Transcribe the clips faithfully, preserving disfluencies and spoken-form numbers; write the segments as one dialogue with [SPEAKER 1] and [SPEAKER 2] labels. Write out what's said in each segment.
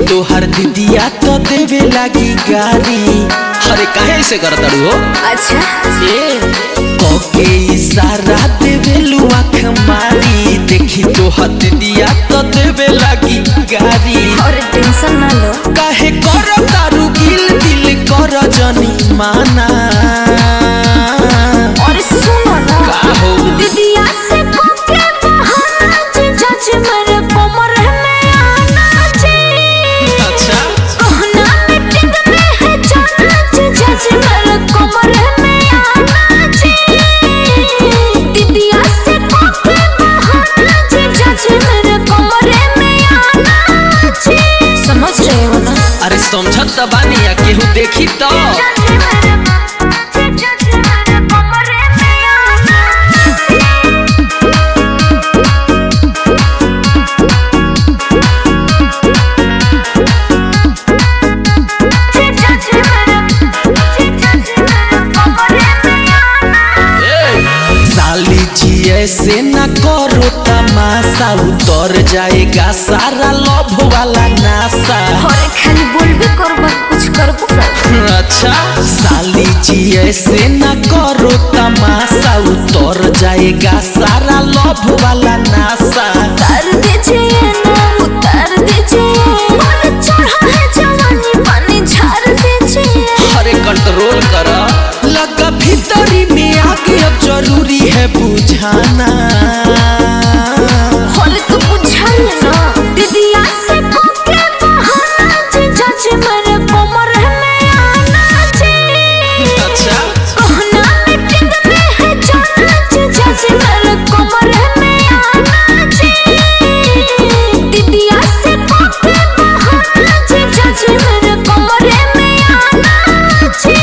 [SPEAKER 1] तोहर दीदिया तो देवे लागी गारी। अरे काहे ऐसे करता हो?
[SPEAKER 2] अच्छा
[SPEAKER 1] कोके इशारा देवे लू आँख मारी, देखी तोहर दीदिया तो देवे लागी गारी।
[SPEAKER 2] और टेंशन ना लो,
[SPEAKER 1] काहे करो तारू गिल दिल करो जनी माना।
[SPEAKER 2] और सुनो ना
[SPEAKER 1] का हो?
[SPEAKER 2] दीदिया से कोके बहाना जी जज मेरे कोमर में आना जी।
[SPEAKER 1] अच्छा
[SPEAKER 2] कहना मीटिंग में है जाना जी जज मेरे कोमर में आना जी। दीदिया से कोके बहाना जी जज मेरे कोमर में आना जी। समझ रहे हो ना?
[SPEAKER 1] अरे समझत त बानी या केहू देखी तो। साली जी ऐसे न करो तमाशा, उतर जाएगा सारा लव वाला नासा।
[SPEAKER 2] और खाली बोलबे करबा कुछ करबो कर।
[SPEAKER 1] अच्छा साली जी ऐसे न करो तमाशा, उतर जाएगा सारा लव वाला नासा।
[SPEAKER 2] उतार दीजिए ना उतार दीजिए, और चढ़ा है जवानी पानी झाड़ दीजिए।
[SPEAKER 1] अरे कंट्रोल कर, लगा भीतरी में आगे अब जरूरी है बुझाना।
[SPEAKER 2] और तो बुझाई ना दीदिया से कोके बहाना जी जज मेरे कोमर में आना जी।
[SPEAKER 1] अच्छा
[SPEAKER 2] कहना मीटिंग में है जाना जी जज मेरे कोमर में आना जी। दीदिया से कोके बहाना जी जज मेरे कोमर में आना जी।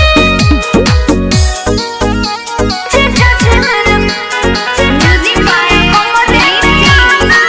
[SPEAKER 2] जी जज मेरे म्यूजिक बाय कोमर में आना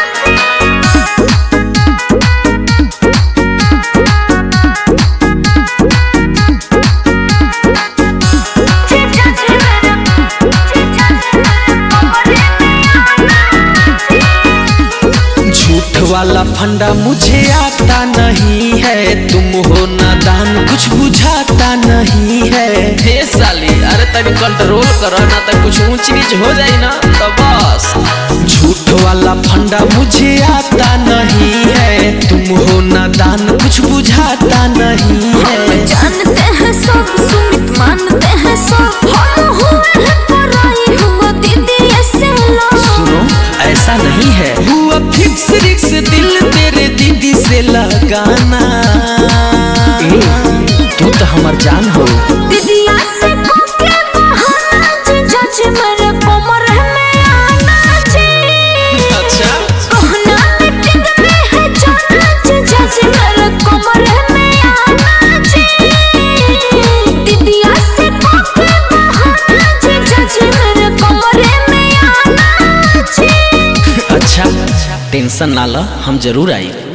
[SPEAKER 2] जी जज मेरे जी जज मेरे कोमर में आना जी।
[SPEAKER 1] झूठ वाला फंडा मुझे आता नहीं है, तुम हो नादान कुछ बुझाता नहीं है। हे साली अरे तभी कंट्रोल करो ना तो कुछ ऊंच नीच हो जाए ना तो बस। झूठ वाला फंडा मुझे आता नहीं है, तुम हो नादान कुछ बुझाता नहीं है।
[SPEAKER 2] जानते हैं सब सुमित मानते हैं सब, हम हुए हैं पराई हुआ दीदी ऐसे लो।
[SPEAKER 1] सुनो ऐसा नहीं है, हुआ फिक्स रिक्स दिल तेरे दीदी से लगाना। ए, तू तो हमार जान हो।
[SPEAKER 2] दीदिया से कोके बहाना जी जज मेरे कोमर में आना जी।
[SPEAKER 1] अच्छा
[SPEAKER 2] कहना मीटिंग में है जाना जी जज मेरे कोमर में आना जी। दीदिया से कोके बहाना जी जज मेरे कोमर में आना जी।
[SPEAKER 1] अच्छा टेंशन ना लो, हम जरूर आई।